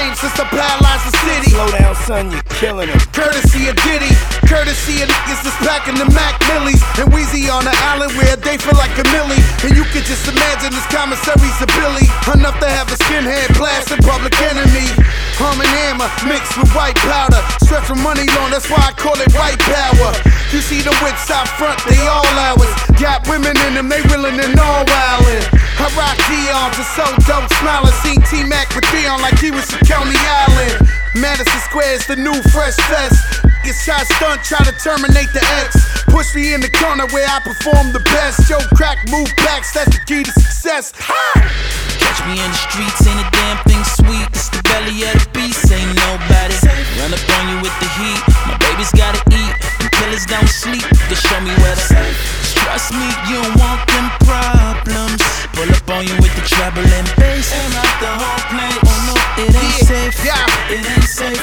game since I paralyzed the city. Slow down, son, you're killing it. Courtesy of Diddy, courtesy of niggas that's packing the Mac Millies. And Weezy on the island where they feel like a millie. And you can just imagine this commissary's a Billy. Enough to have a skinhead blast in Public Enemy. Arm and Hammer mixed with white powder. Stretch from money long, that's why I call it white power. You see the whips out front, they all ours. Got women in them, they willing and all wildin'. I rock Dion's, it's so dope smiling. Seen T-Mac with Dion like he was from Coney Island. Madison Square's the new fresh fest. Get shot stunt, try to terminate the X. Push me in the corner where I perform the best. Yo, crack, move backs, that's the key to success. Catch me in the streets, ain't a damn thing sweet. It's the belly of the beast, ain't nobody. Run up on you with the heat, my baby's gotta eat. Them killers don't sleep, they show me where to. Trust me, you don't want them problems. Pull up on you with the treble and bass. Aim out the whole plate, oh no, it ain't safe. It ain't safe,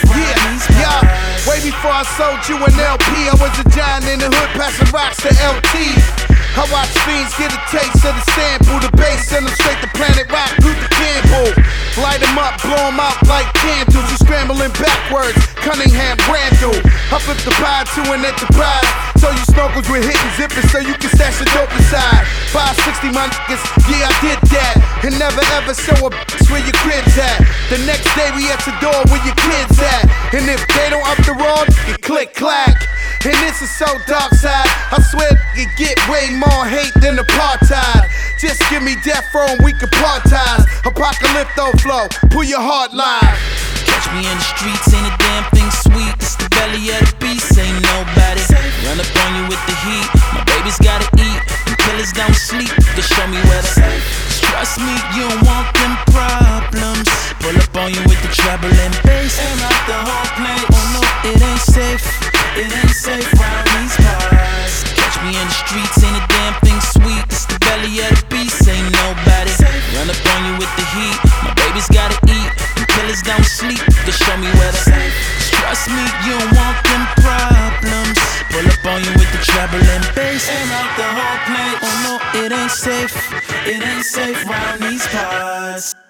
Way before I sold you an LP, I was a giant in the hood, passing rocks to LT. I watch fiends get a taste of the sample, the bass, send them straight to Planet Rock, Luther Campbell. Light them up, blow them out like candles. You scrambling backwards, Cunningham, Randall. I flip the pie to an enterprise. So you snorkels with hitting zippers so you can stash the dope inside. 560 my niggas, yeah I did that. And never ever show a bitch where your crib's at. The next day we at your door where your kids at. And if they don't up the road, you click clack. And this is so dark side, I swear you get way more hate than apartheid. Just give me death row and we can part ties. Apocalypto flow, pull your heart live. Catch me in the streets, ain't a damn thing sweet. It's the belly of the beast, ain't nobody. Run up on you with the heat, my baby's gotta eat. Them killers don't sleep, they show me where to. Trust me, you don't want them problems. Pull up on you with the treble and bass. Aim out the whole plate, oh no, it ain't safe. It ain't safe round these parts. Catch me in the streets, ain't a damn thing sweet. It's the belly of the beast, ain't nobody. Run up on you with the heat, my baby's gotta eat. Them killers don't sleep, they show me where to. Trust me, you don't want them problems. Pull up on you with the treble and bass. Aim out the whole plate, oh no, it ain't safe. It ain't safe round these parts.